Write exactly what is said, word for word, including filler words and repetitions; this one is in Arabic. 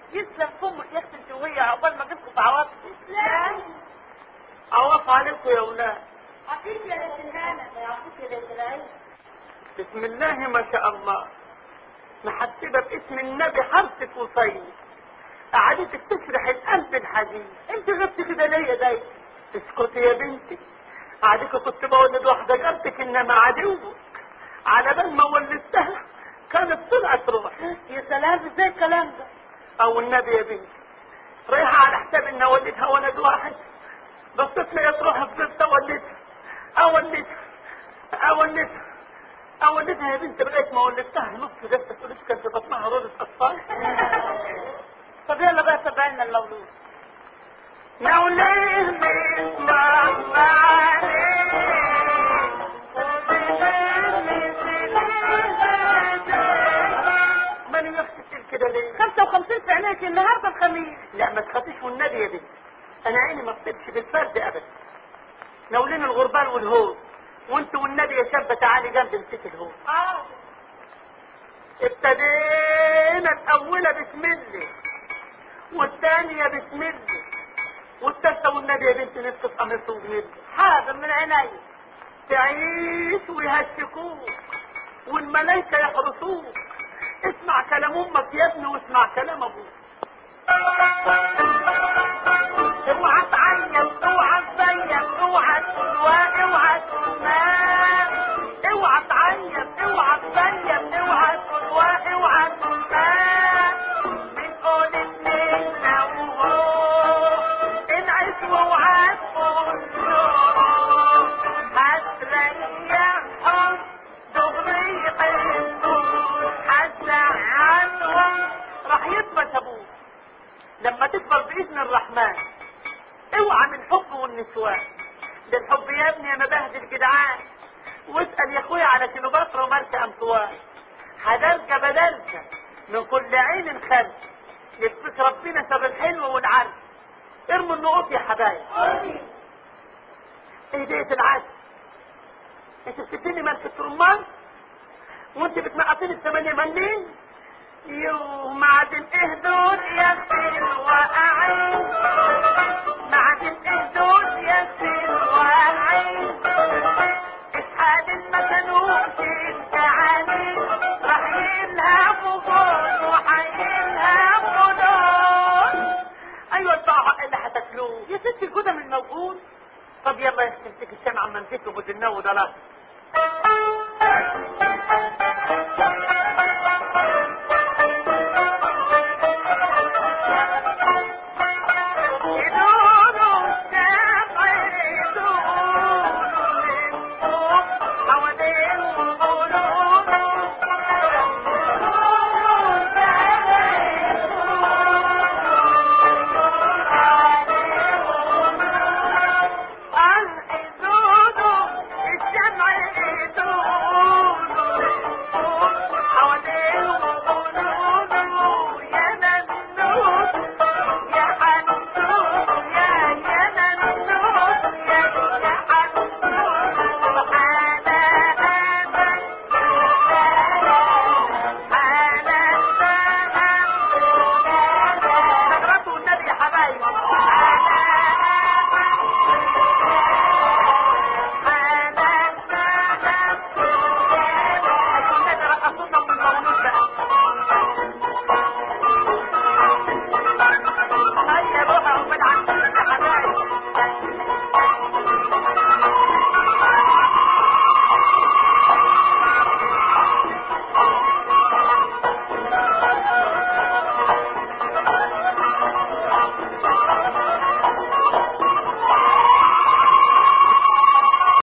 يسلم فمك يا اختي انت وهي، عقبال ما اجيبكم في عواطفي. لا عواف عليكم يا ولاد. عطيك يا ليت الهنا يعطيك يا ليت العيد. بسم الله ما شاء الله، محسبه باسم النبي حرفك وصيني، قعدتك تشرح القلب الحديد. انت غبت كده ليه يا دايما؟ اسكتي يا بنتي، قعدك كنت بولد واحده جارتك انما عدوك، على بال ما ولدتها كانت طلعت روح. يا سلام ازاي الكلام ده؟ او النبي يا بنتي رايحه على حساب ان اولدها ولد واحد، بصيت لقيت روحها فضلت اولدها اولدها اولدها اولدها يا بنتي لغايه ما ولدتها نص جثه فلوس كان في بطنها رولة اطفال. طب يلا بقى تبعنا المولود. موليه نسمع معانيه ماني يخسر كده ليه؟ خمسة وخمسين في عينيك النهارده الخميس. لا ما تخافيش والنبي يا بنتي، انا عيني ما تصيبش بالفرد ابدا. ناولين الغربال والهوز، وانت والنبي يا شابه تعالي جنب امسك الهوز. اه ابتدينا الاولى بسم الله، والثانيه بسم الله، والثالثه والنبي يا بنتي نفسك قميص وجنيه. حاضر من عيني. تعيش ويهشكوك والملايكه يحرسوك. اسمع كلام امك يا ابني واسمع كلام ابوك. اوعى تعيط، اوعى تزيق، اوعى تقول اوعى تقول ما، اوعى تعيط، اوعى تزيق، اوعى تقول اوعى تقول ما، بنقول اتنين وهو انعش واوعى تقول هتريحهم دغري يحبوك، هتزعلهم راح يثبت ابوك لما تكبر باذن الرحمن. اوعى من حب والنسوان، ده الحب يا ابني يا مبهدل جدعان. واسال يا اخويا على كيلوباتر وماركه امطوان، حدلكه بدلكه من كل عين خلف، يكفيك ربنا شر الحلو والعرس. ارموا النقوط يا حبايب. ايه ديت العدل؟ انت بتديني ماركه رمان وانت بتنقطيني الثمانيه مليم؟ يو معدن اهدود يا اختي الواقعين، معدن اهدود يا اختي الواقعين، اسحاد المكنوش التعاني راح يلهفوا جول وحيلها فضول. ايوه الطاعة اللي هتاكلوه يا ست الجدم الموجود. طب يلا يا ستي امسكي الشمعة اما امسكي ابو النو ده.